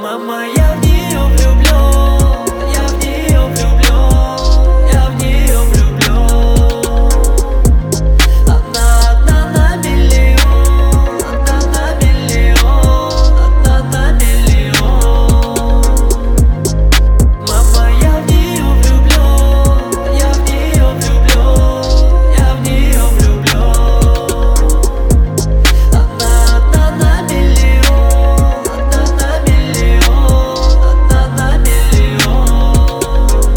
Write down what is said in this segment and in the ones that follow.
Мама, я в нее влюблен, я в нее влюблен, я в нее влюблен. Она одна на миллион, одна на миллион, одна на миллион. Мама, я в нее влюблен, я в нее влюблен, я в нее влюблен. Она одна на миллион, одна на миллион, одна на миллион.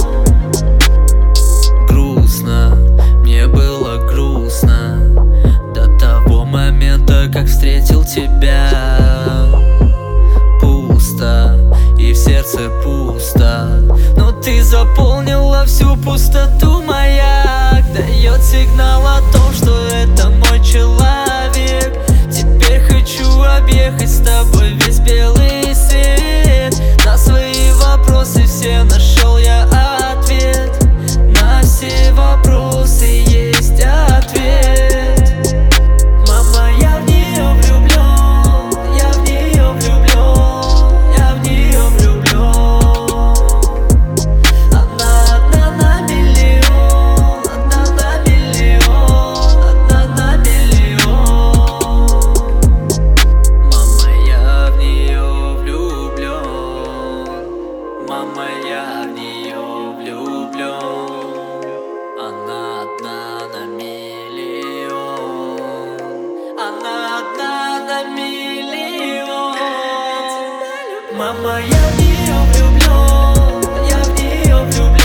Грустно, мне было грустно до того момента, как встретил тебя. Пусто, и в сердце пусто, но ты заполнила всю пустоту. Маяк дает сигнал о том, что это мой человек. Теперь хочу объехать с тобой весь белый свет. На свои вопросы все нашел я ответ. На все вопросы есть ответ. Мама, я в нее влюблен, я в нее влюблен, я в нее влюблен. Она одна на миллион, одна на миллион, одна на миллион. Мама, я в нее влюблен, мама, я в нее влюблен. Она одна на миллион, она одна на миллион. Мама, я в нее влюблен, я в нее влюблен.